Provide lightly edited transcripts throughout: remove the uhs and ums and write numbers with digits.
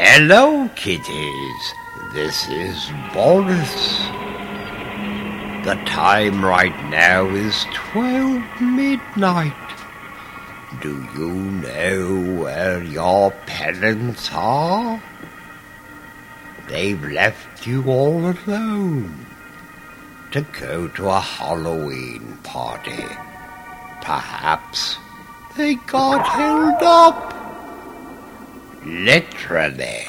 Hello, kitties. This is Boris. The time right now is 12 midnight. Do you know where your parents are? They've left you all alone to go to a Halloween party. Perhaps they got held up. Literally.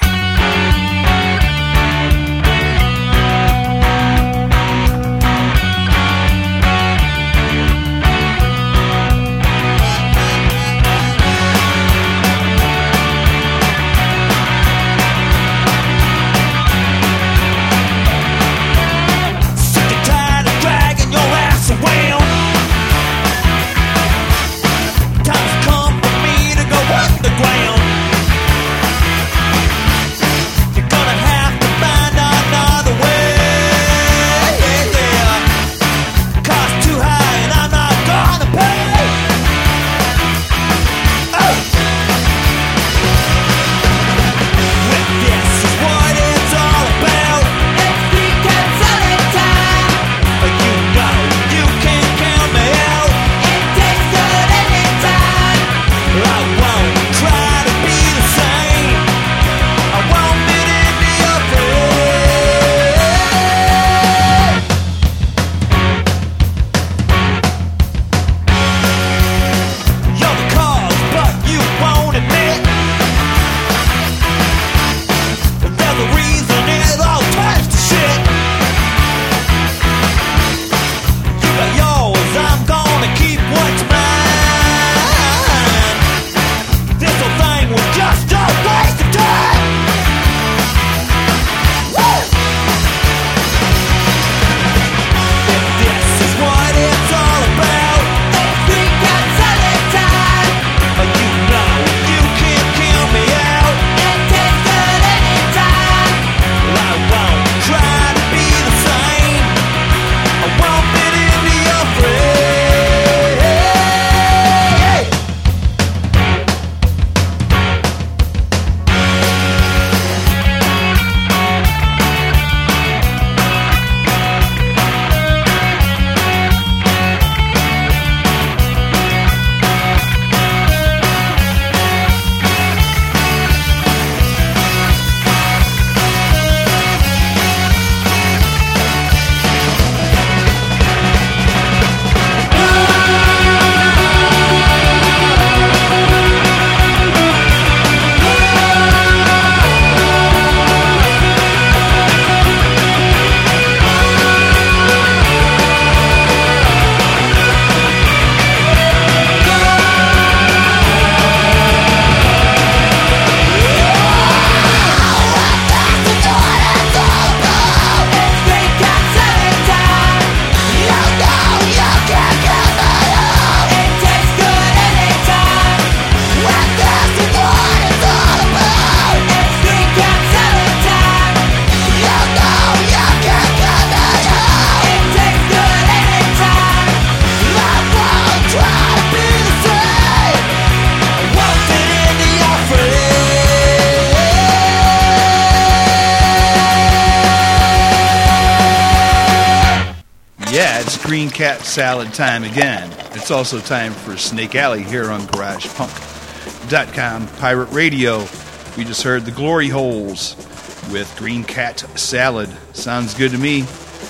Green Cat Salad time again. It's also time for Snake Alley here on GaragePunk.com Pirate Radio. We just heard the Glory Holes with Green Cat Salad. Sounds good to me.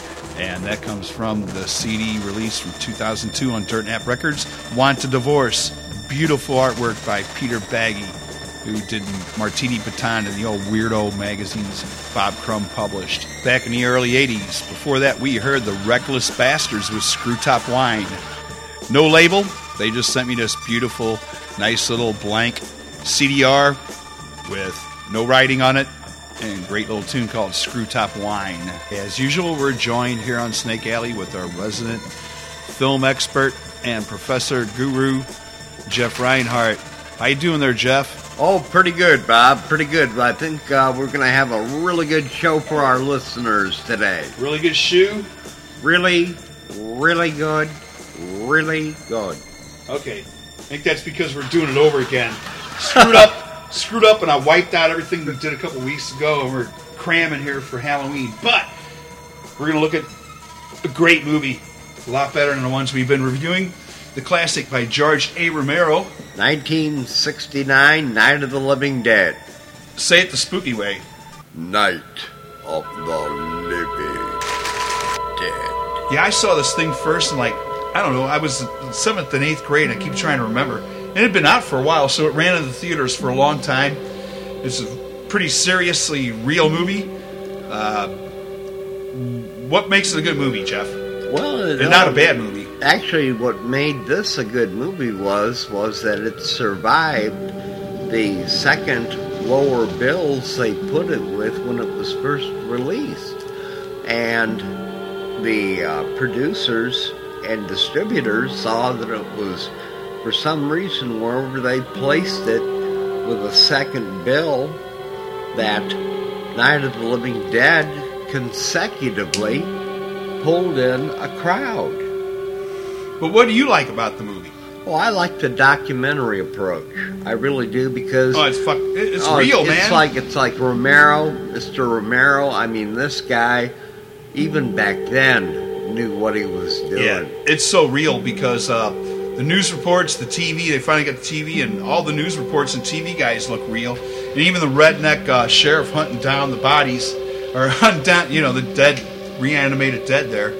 And that comes from the CD released from 2002 on Dirt Nap Records. Want to Divorce. Beautiful artwork by Peter Baggy, who did Martini Baton and the old weirdo magazines Bob Crumb published back in the early 80s. Before that, we heard the Reckless Bastards with Screw Top Wine. No label. They just sent me this beautiful, nice little blank CDR with no writing on it and a great little tune called Screw Top Wine. As usual, we're joined here on Snake Alley with our resident film expert and professor guru, Jeff Reinhardt. How you doing there, Jeff? Oh, pretty good, Bob. Pretty good. I think we're going to have a really good show for our listeners today. Really good shoe? Really, really good. Really good. Okay. I think that's because we're doing it over again. Screwed Up screwed up and I wiped out everything we did a couple weeks ago, and we're cramming here for Halloween. But we're going to look at a great movie, a lot better than the ones we've been reviewing. The classic by George A. Romero. 1969, Night of the Living Dead. Say it the spooky way. Night of the Living Dead. Yeah, I saw this thing first, and I don't know, I was in 7th and 8th grade, and I keep trying to remember. And it had been out for a while, so it ran in the theaters for a long time. It's a pretty seriously real movie. What makes it a good movie, Jeff? Well, and not a bad movie. Actually, what made this a good movie was that it survived the second lower bills they put it with when it was first released. And the producers and distributors saw that it was, for some reason, wherever they placed it with a second bill, that Night of the Living Dead consecutively pulled in a crowd. But what do you like about the movie? Well, I like the documentary approach. I really do, because it's real, man. It's like Romero, Mr. Romero. I mean, this guy, even back then, knew what he was doing. Yeah, it's so real because the news reports, the TV, they finally got the TV, and all the news reports and TV guys look real. And even the redneck sheriff hunting down the bodies, or hunting down, the dead, reanimated dead there.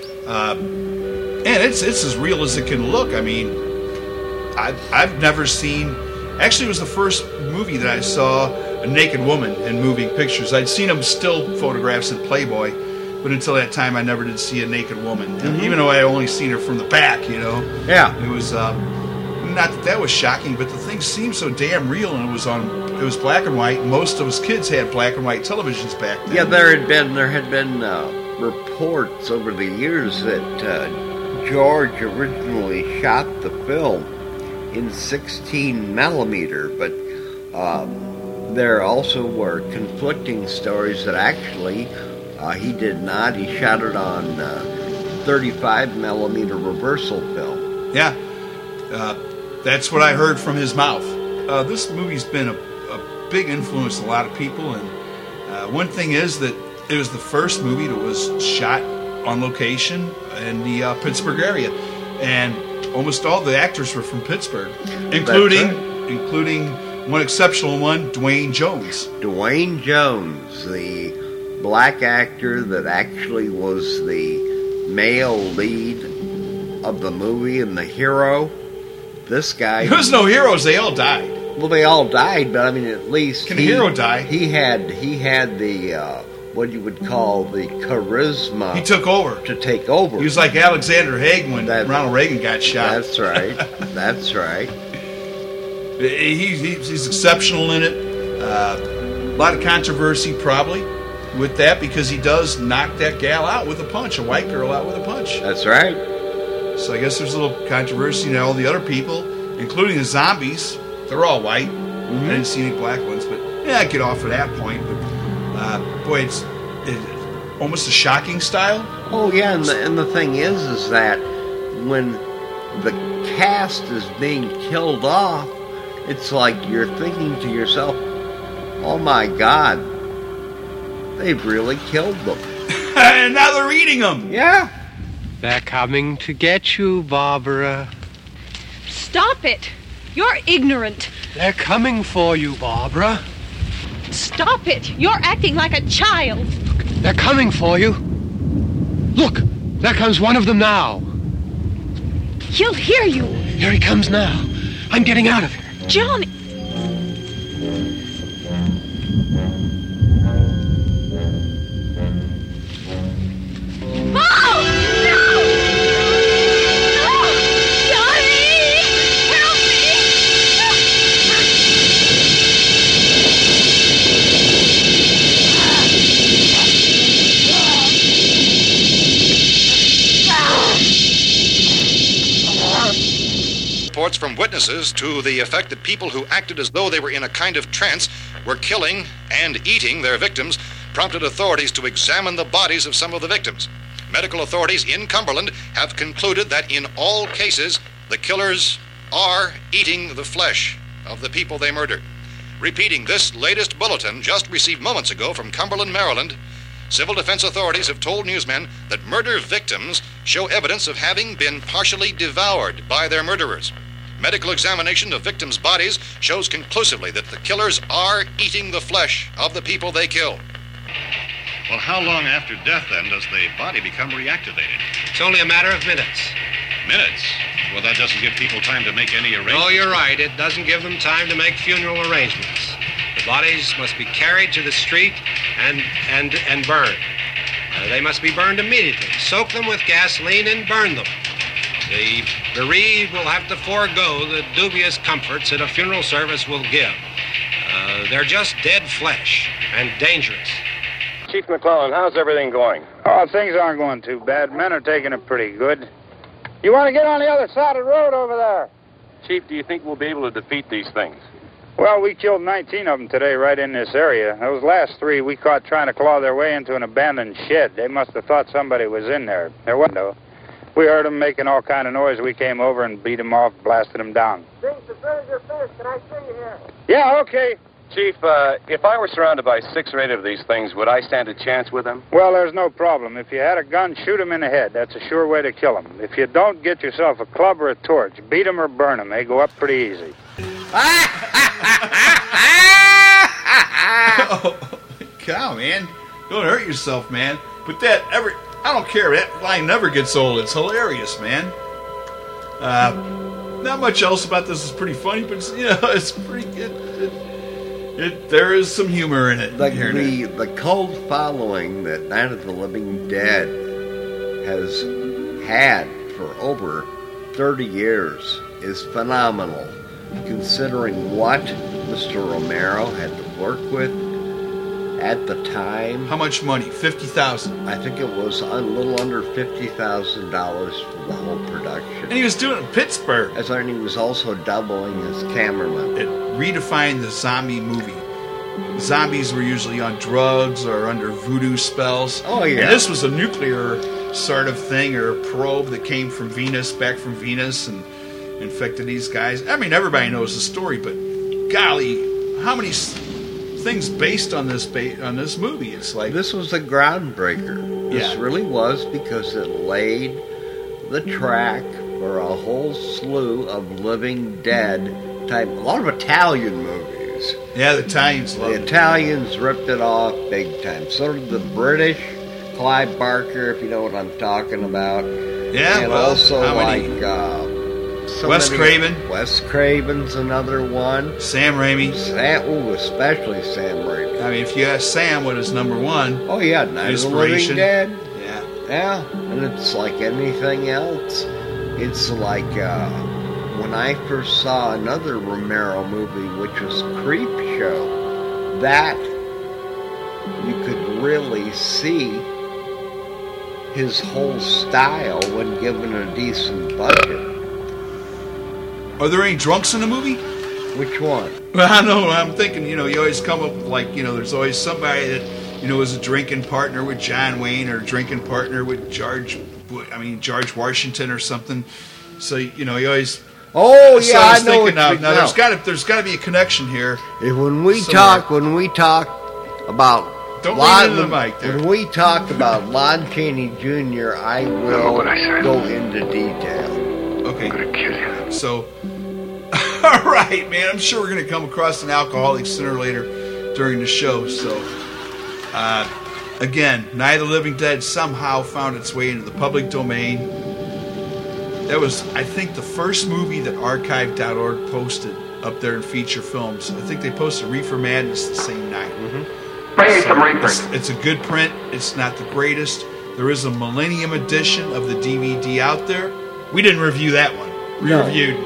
And it's as real as it can look. I mean, I've never seen... Actually, it was the first movie that I saw a naked woman in moving pictures. I'd seen them still photographs in Playboy, but until that time, I never did see a naked woman. Mm-hmm. Even though I only seen her from the back, Yeah. It was... not that was shocking, but the thing seemed so damn real, and it was black and white. Most of us kids had black and white televisions back then. Yeah, there had been reports over the years that George originally shot the film in 16 millimeter, but there also were conflicting stories that actually he did not. He shot it on 35 millimeter reversal film. Yeah. That's what I heard from his mouth. This movie's been a big influence on a lot of people, and one thing is that it was the first movie that was shot on location in the Pittsburgh area, and almost all the actors were from Pittsburgh, including one exceptional one, Dwayne Jones. Dwayne Jones, the black actor that actually was the male lead of the movie and the hero. This guy... There was no heroes, they all died. Well, they all died, but I mean, at least... Can a hero die? He had the, what you would call the charisma... He took over. To take over. He was like Alexander Haig when Ronald Reagan got shot. That's right. That's right. He's exceptional in it. A lot of controversy, probably, with that, because he does knock that gal out with a punch, a white girl out with a punch. That's right. So I guess there's a little controversy. All the other people, including the zombies, they're all white. Mm-hmm. I didn't see any black ones, but I get off at that point. But boy, it's almost a shocking style. Oh yeah, and the thing is that when the cast is being killed off, it's like you're thinking to yourself, "Oh my God, they've really killed them." And now they're eating them. Yeah. They're coming to get you, Barbara. Stop it! You're ignorant. They're coming for you, Barbara. Stop it! You're acting like a child. They're coming for you. Look, there comes one of them now. He'll hear you. Here he comes now. I'm getting out of here. Johnny! Reports from witnesses to the effect that people who acted as though they were in a kind of trance were killing and eating their victims prompted authorities to examine the bodies of some of the victims. Medical authorities in Cumberland have concluded that in all cases, the killers are eating the flesh of the people they murdered. Repeating this latest bulletin just received moments ago from Cumberland, Maryland, civil defense authorities have told newsmen that murder victims show evidence of having been partially devoured by their murderers. Medical examination of victims' bodies shows conclusively that the killers are eating the flesh of the people they kill. Well, how long after death, then, does the body become reactivated? It's only a matter of minutes. Minutes? Well, that doesn't give people time to make any arrangements. Oh, you're right. It doesn't give them time to make funeral arrangements. The bodies must be carried to the street and burned. They must be burned immediately. Soak them with gasoline and burn them. The bereaved will have to forego the dubious comforts that a funeral service will give. They're just dead flesh and dangerous. Chief McClellan, how's everything going? Oh, things aren't going too bad. Men are taking it pretty good. You want to get on the other side of the road over there? Chief, do you think we'll be able to defeat these things? Well, we killed 19 of them today right in this area. Those last 3 we caught trying to claw their way into an abandoned shed. They must have thought somebody was in there. There wasn't, though. We heard them making all kind of noise. We came over and beat them off, blasted them down. James, as soon as you're finished, can I see you here? Yeah, okay. Chief, if I were surrounded by 6 or 8 of these things, would I stand a chance with them? Well, there's no problem. If you had a gun, shoot them in the head. That's a sure way to kill them. If you don't, get yourself a club or a torch. Beat them or burn them. They go up pretty easy. Oh, cow, man. Don't hurt yourself, man. But I don't care. That line never gets old. It's hilarious, man. Not much else about this is pretty funny, but it's pretty good. There is some humor in it. The cult following that Night of the Living Dead has had for over 30 years is phenomenal, considering what Mr. Romero had to work with at the time. How much money? $50,000. I think it was a little under $50,000 for the whole production. And he was doing it in Pittsburgh. As he was also doubling as cameraman. It redefined the zombie movie. Zombies were usually on drugs or under voodoo spells. Oh, yeah. And this was a nuclear sort of thing, or a probe that came from Venus, back from Venus, and infected these guys. I mean, everybody knows the story, but golly, how many things based on this movie? It's like, this was a groundbreaker. This really was, because it laid the track for a whole slew of Living Dead type, a lot of Italian movies. Yeah, the Italians loved it. The Italians ripped it off big time. So did the British, Clive Barker, if you know what I'm talking about. Yeah, and well, also Wes Craven. Wes Craven's another one. Sam Raimi. Especially Sam Raimi. I mean, if you ask Sam what is number one, oh yeah, Night of the Living Dead. Yeah, and it's like anything else. It's like when I first saw another Romero movie, which was Creepshow, that you could really see his whole style when given a decent budget. Are there any drunks in the movie? Which one? Well, I know. I'm thinking, you always come up with, there's always somebody that, is a drinking partner with John Wayne or a drinking partner with George Washington or something. So, you always... Oh, so yeah, I know what now there's got to be a connection here. When we talk about... Don't lean into the mic there. When we talk about Lon Chaney Jr., I will go into detail. Okay. I'm going to kill you. So, all right, man. I'm sure we're going to come across an alcoholic sooner or later during the show. So, again, Night of the Living Dead somehow found its way into the public domain. That was, I think, the first movie that Archive.org posted up there in feature films. I think they posted Reefer Madness the same night. Mm-hmm. Bring some reprint. It's a good print. It's not the greatest. There is a Millennium Edition of the DVD out there. We didn't review that one. We reviewed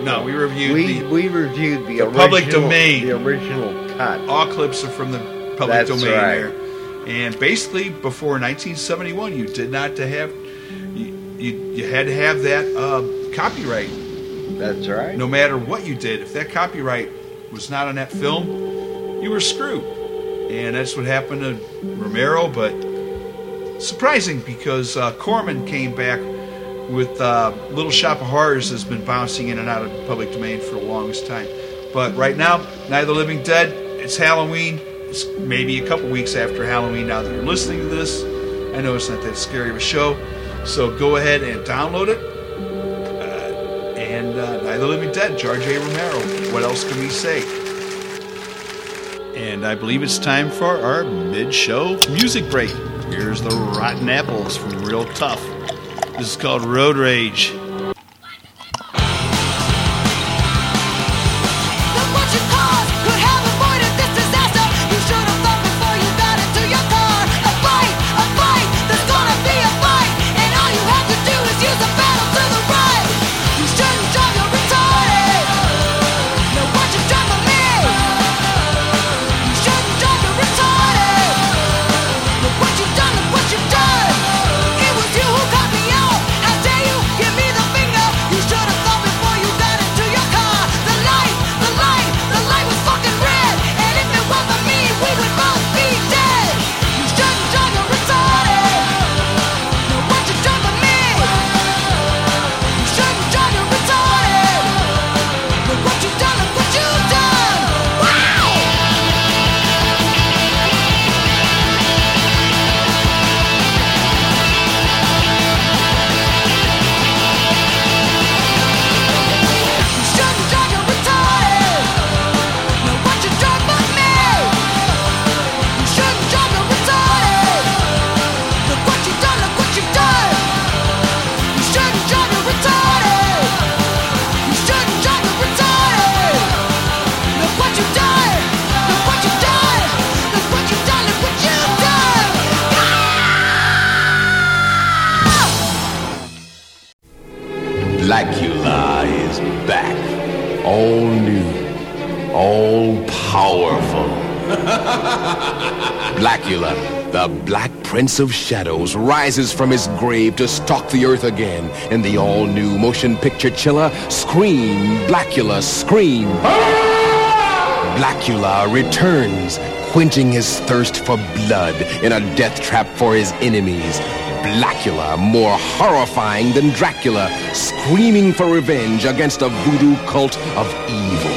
the public domain. The original cut. All clips are from the public domain there. And basically, before 1971, you did not have... You had to have that copyright. That's right. No matter what you did, if that copyright was not on that film, you were screwed. And that's what happened to Romero. But surprising, because Corman came back with Little Shop of Horrors has been bouncing in and out of the public domain for the longest time. But right now, Night of the Living Dead, it's Halloween. It's maybe a couple weeks after Halloween now that you're listening to this. I know it's not that scary of a show, so go ahead and download it. And Night of the Living Dead, George A. Romero. What else can we say? And I believe it's time for our mid-show music break. Here's the Rotten Apples from Real Tough. This is called Road Rage. Blacula is back. All new. All powerful. Blacula, the Black Prince of Shadows, rises from his grave to stalk the earth again in the all-new motion picture chiller, Scream, Blacula, Scream. Blacula returns, quenching his thirst for blood in a death trap for his enemies. Blacula, more horrifying than Dracula, screaming for revenge against a voodoo cult of evil.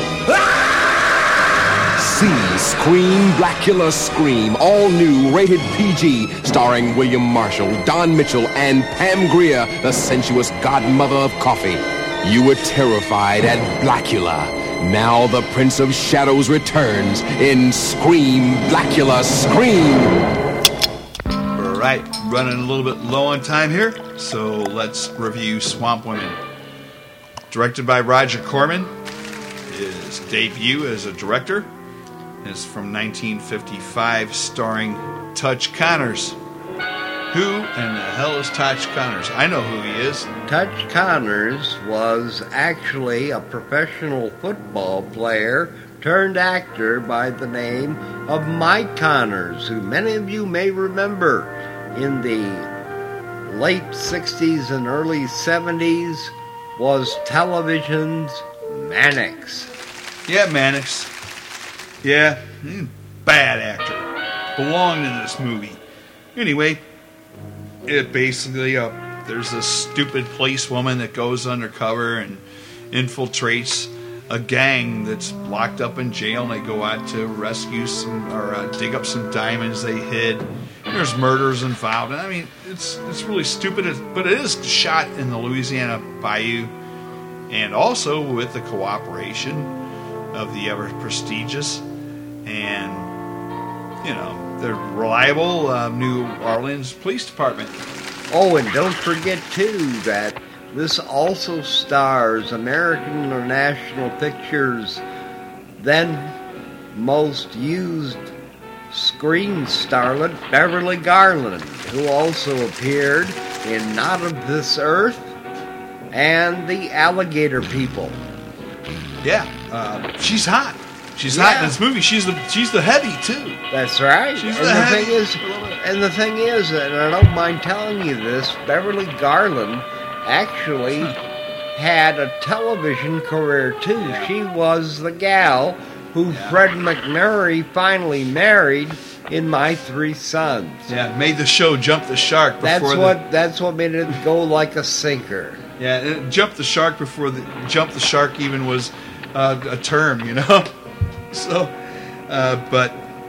See Scream, Blacula, Scream, all new, rated PG, starring William Marshall, Don Mitchell, and Pam Grier, the sensuous godmother of coffee. You were terrified at Blacula. Now the Prince of Shadows returns in Scream, Blacula, Scream. All right, running a little bit low on time here, so let's review Swamp Women. Directed by Roger Corman, his debut as a director is from 1955, starring Touch Connors. Who in the hell is Touch Connors? I know who he is. Touch Connors was actually a professional football player turned actor by the name of Mike Connors, who many of you may remember in the late 60s and early 70s was television's Mannix. Yeah, Mannix. Yeah, bad actor. Belonged in this movie. Anyway, it basically, there's this stupid policewoman that goes undercover and infiltrates a gang that's locked up in jail, and they go out to rescue some, or dig up some diamonds they hid. There's murders involved. I mean, it's really stupid, but it is shot in the Louisiana Bayou, and also with the cooperation of the ever prestigious and, the reliable New Orleans Police Department. Oh, and don't forget, too, that this also stars American International Pictures' then most used screen starlet Beverly Garland, who also appeared in Not of This Earth and The Alligator People. Yeah, she's hot. She's hot in this movie. She's the heavy too. That's right. She's and the heavy. The thing is, and I don't mind telling you this, Beverly Garland actually had a television career too. Yeah. She was the gal who Fred McMurray finally married in My Three Sons. Yeah, made the show Jump the Shark. That's what made it go like a sinker. Yeah, it jumped the shark before Jump the Shark even was a term, So But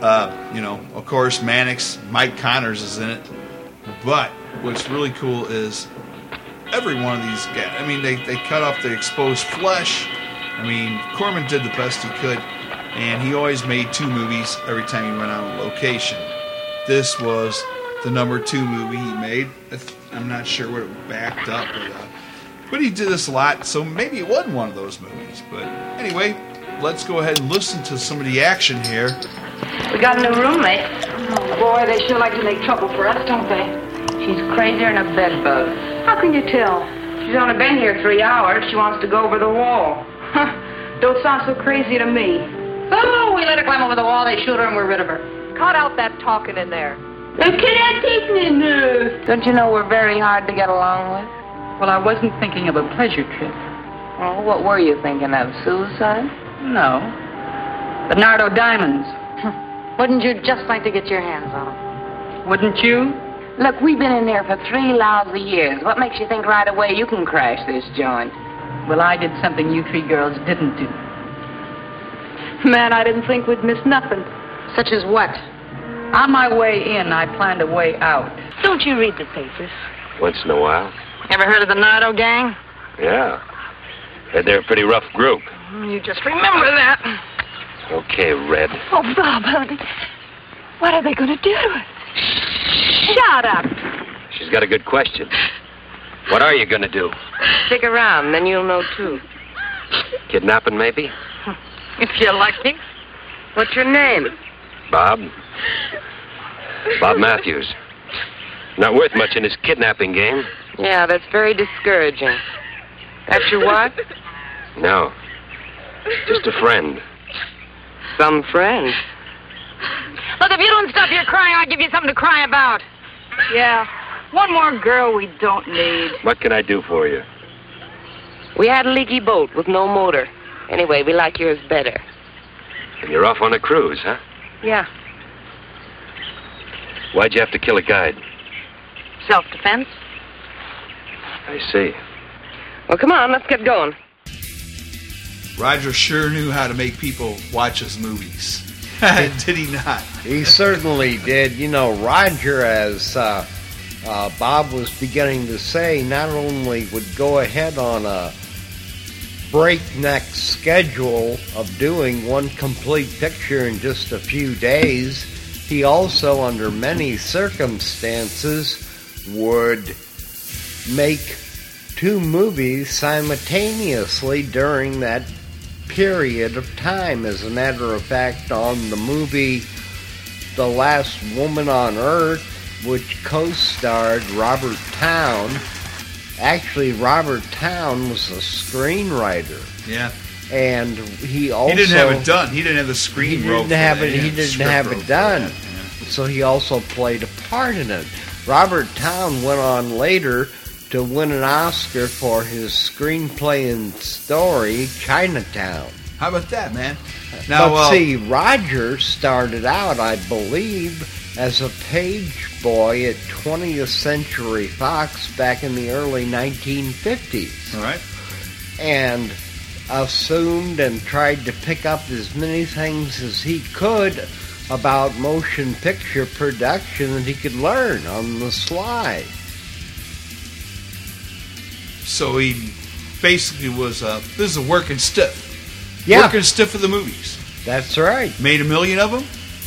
of course, Mannix, Mike Connors is in it. But what's really cool is every one of these guys. I mean, they cut off the exposed flesh. I mean, Corman did the best he could, and he always made 2 movies every time he went on location. This was the number 2 movie he made. I'm not sure what it backed up, but he did this a lot, so maybe it wasn't one of those movies. But anyway, let's go ahead and listen to some of the action here. We got a new roommate. Oh, boy, they sure like to make trouble for us, don't they? She's crazier than a bedbug. How can you tell? She's only been here 3 hours. She wants to go over the wall. Huh. Don't sound so crazy to me. Oh, we let her climb over the wall, they shoot her, and we're rid of her. Cut out that talking in there. Don't you know we're very hard to get along with? Well, I wasn't thinking of a pleasure trip. Oh, what were you thinking of? Suicide? No. Bernardo diamonds. Wouldn't you just like to get your hands on them? Wouldn't you? Look, we've been in there for 3 lousy years. What makes you think right away you can crash this joint? Well, I did something you 3 girls didn't do. Man, I didn't think we'd miss nothing. Such as what? On my way in, I planned a way out. Don't you read the papers? Once in a while. Ever heard of the Nardo gang? Yeah. Heard they're a pretty rough group. You just remember that. Okay, Red. Oh, Bob, honey. What are they going to do? Shut up. She's got a good question. What are you going to do? Stick around, then you'll know, too. Kidnapping, maybe? If you're lucky. What's your name? Bob. Bob Matthews. Not worth much in this kidnapping game. Yeah, that's very discouraging. That's your what? No. Just a friend. Some friend. Look, if you don't stop your crying, I'll give you something to cry about. Yeah, one more girl we don't need. What can I do for you? We had a leaky boat with no motor. Anyway, we like yours better. And you're off on a cruise, huh? Yeah. Why'd you have to kill a guide? Self-defense. I see. Well, come on, let's get going. Roger sure knew how to make people watch his movies. Did he not? He certainly did. You know, Roger, as Bob was beginning to say, not only would go ahead on a breakneck schedule of doing one complete picture in just a few days, he also, under many circumstances, would make 2 movies simultaneously during that period of time. As a matter of fact, on the movie The Last Woman on Earth, which co-starred Robert Towne, actually Robert Towne was a screenwriter. Yeah. And he also... He didn't have it done. He didn't have the screen He rope. didn't have it done. Yeah. So he also played a part in it. Robert Towne went on later to win an Oscar for his screenplay and story, Chinatown. How about that, man? Now, but see, Roger started out, I believe, as a page boy at 20th Century Fox back in the early 1950s. All right. And assumed and tried to pick up as many things as he could about motion picture production that he could learn on the sly. So he basically was this is a working stiff. Yeah. Working stiff of the movies. That's right. Made 1 million of them?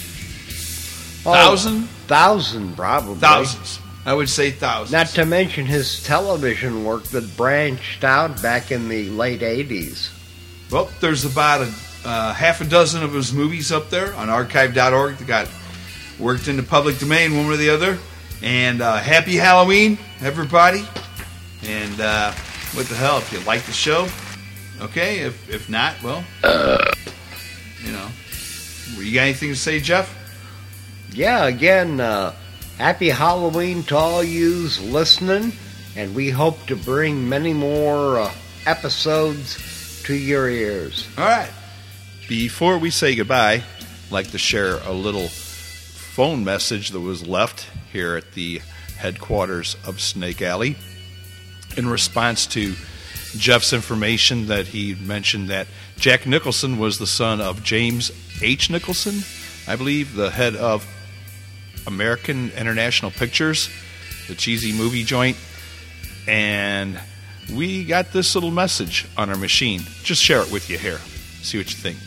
1,000? 1,000, probably. Thousands. I would say thousands. Not to mention his television work that branched out back in the late 80s. Well, there's about half a dozen of his movies up there on archive.org that got worked into public domain, one way or the other. And happy Halloween, everybody. And what the hell, if you like the show, okay. If not, well, you know. You got anything to say, Jeff? Yeah, again, happy Halloween to all yous listening, and we hope to bring many more episodes to your ears. All right. Before we say goodbye, I'd like to share a little phone message that was left here at the headquarters of Snake Alley in response to Jeff's information that he mentioned that Jack Nicholson was the son of James H. Nicholson, I believe, the head of American International Pictures, the cheesy movie joint. And we got this little message on our machine. Just share it with you here. See what you think.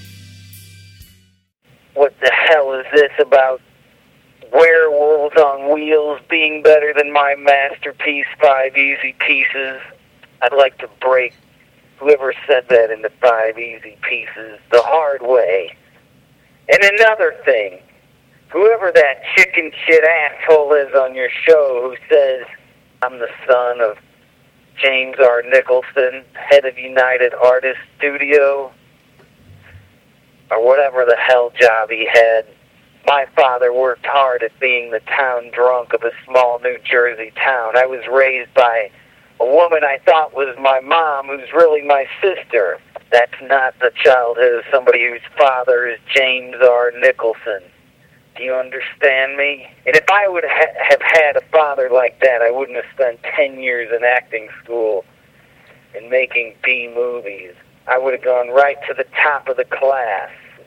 What the hell is this about Werewolves on Wheels being better than my masterpiece, 5 Easy Pieces? I'd like to break whoever said that into 5 easy pieces the hard way. And another thing, whoever that chicken shit asshole is on your show who says I'm the son of James R. Nicholson, head of United Artists Studio, or whatever the hell job he had. My father worked hard at being the town drunk of a small New Jersey town. I was raised by a woman I thought was my mom, who's really my sister. That's not the childhood of somebody whose father is James R. Nicholson. Do you understand me? And if I would have had a father like that, I wouldn't have spent 10 years in acting school and making B movies. I would have gone right to the top of the class.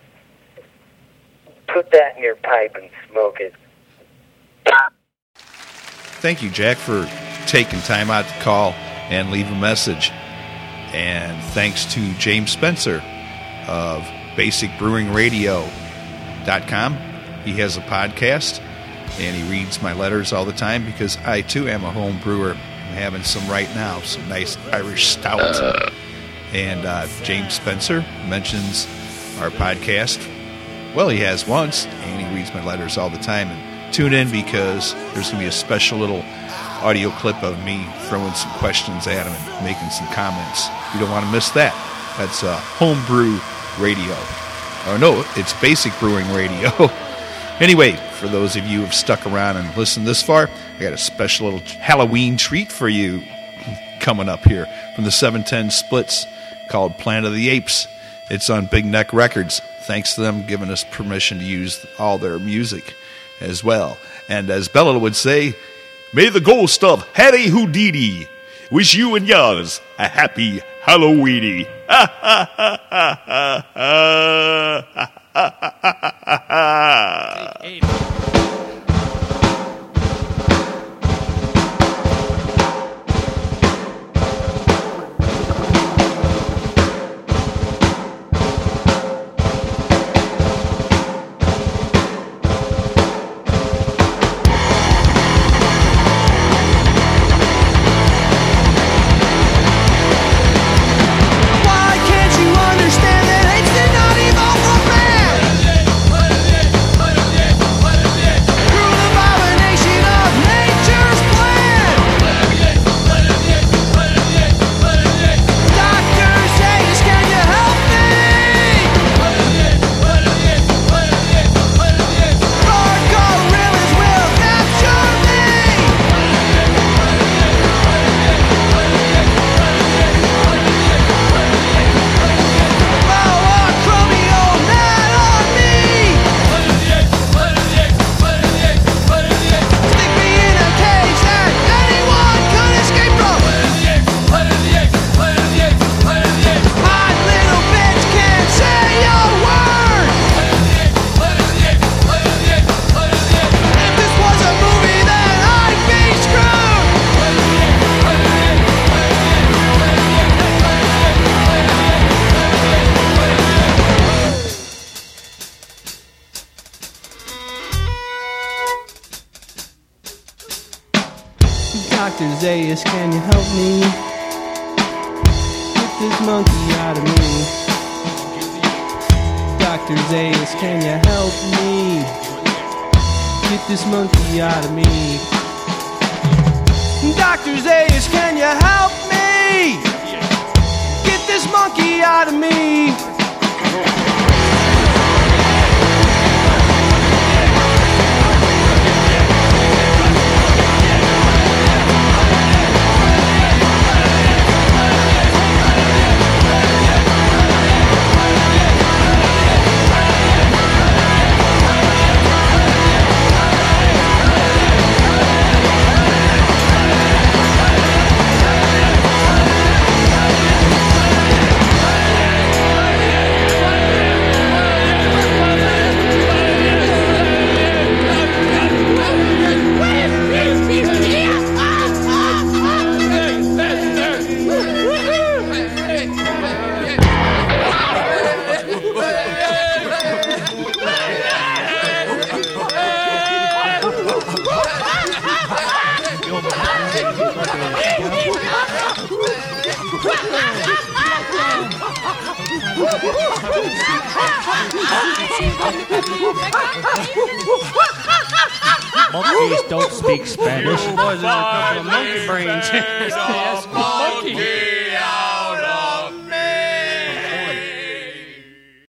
Put that in your pipe and smoke it. Thank you, Jack, for taking time out to call and leave a message. And thanks to James Spencer of BasicBrewingRadio.com. He has a podcast, and he reads my letters all the time because I, too, am a home brewer. I'm having some right now, some nice Irish stout. And James Spencer mentions our podcast. Well, he has once, and he reads my letters all the time. And tune in because there's going to be a special little audio clip of me throwing some questions at him and making some comments. You don't want to miss that. That's Homebrew Radio. Oh, no, it's Basic Brewing Radio. Anyway, for those of you who have stuck around and listened this far, I got a special little Halloween treat for you coming up here from the 710 Splits called Planet of the Apes. It's on Big Neck Records. Thanks to them giving us permission to use all their music as well. And as Bella would say, may the ghost of Harry Houdini wish you and yours a happy Halloweeny. Dr. Zaius, can you help me? Get this monkey out of me. Dr. Zaius, can you help me? Get this monkey out of me. Dr. Zaius, can you help me? Get this monkey out of me. Monkeys don't speak Spanish. Boys, there's a couple of monkey brains. Yes, monkey.